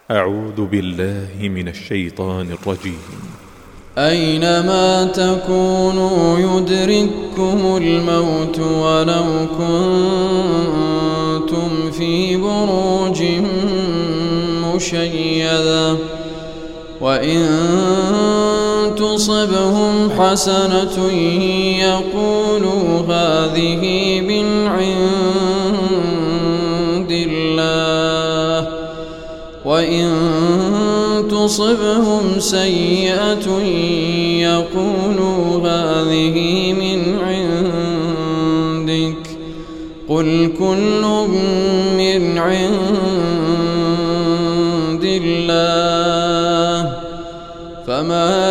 أعوذ بالله من الشيطان الرجيم. أينما تكونوا يدرككم الموت ولو كنتم في بروج مشيدة وإن تصبهم حسنة يقولوا هذه من عند الله وإن تصبهم سيئة يقولوا هذه من عندك قل كل من عند الله فما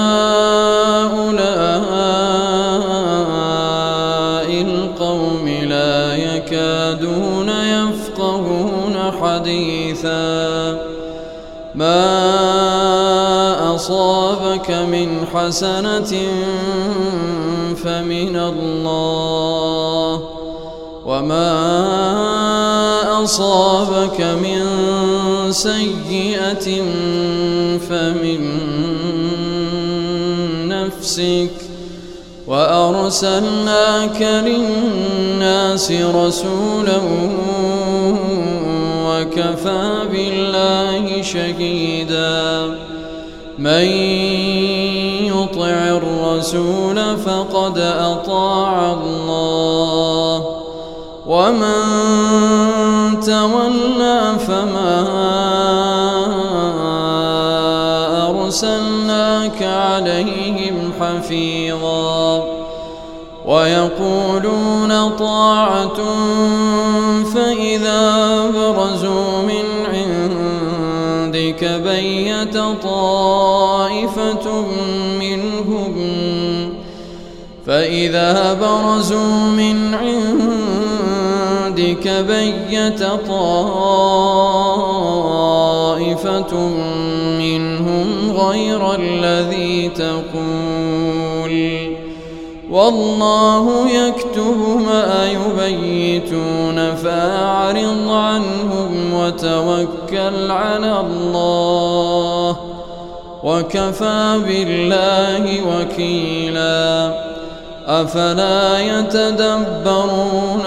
لهؤلاء القوم لا يكادون يفقهون حديثا ما أصابك من حسنة فمن الله وما أصابك من سيئة فمن نفسك وأرسلناك للناس رسولا وكفى بالله شهيدا من يطع الرسول فقد أطاع الله ومن تولى فما أرسلناك عليهم حفيظا ويقولون طاعة فإذا برزوا من عندك بيت طائفة منهم غير الذي تقول والله يكتب ما يبيتون فأعرض عنهم وتوكل على الله وكفى بالله وكيلا أفلا يتدبرون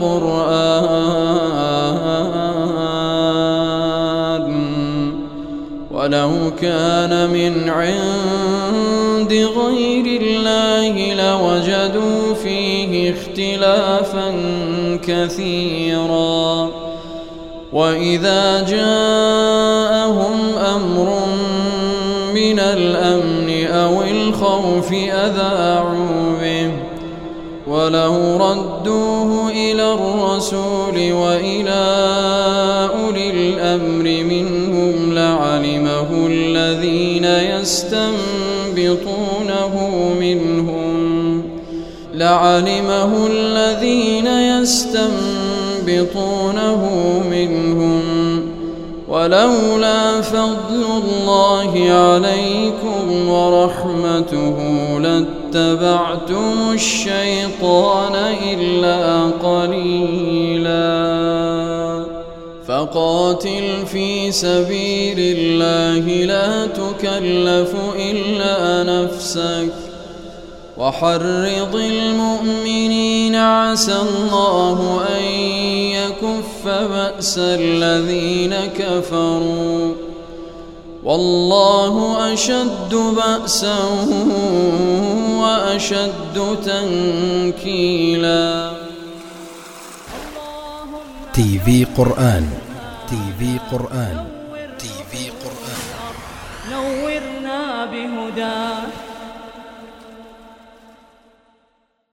القرآن ولو كان من عند غير الله لوجدوا فيه اختلافا كثيرا وإذا جاءهم أمر من الأمن أو الخوف أذاعوا به ولو ردوه إلى الرسول وإلى أولي الأمر منهم لعلمه الذين يستنبطونه منهم ولولا فضل الله عليكم ورحمته لاتبعتم الشيطان إلا قليلا فقاتل في سبيل الله لا تكلف إلا نفسك وحرض المؤمنين عسى الله أن يكف بأس الذين كفروا والله أشد بأسا وأشد تنكيلا. تي في قرآن نورنا بهداك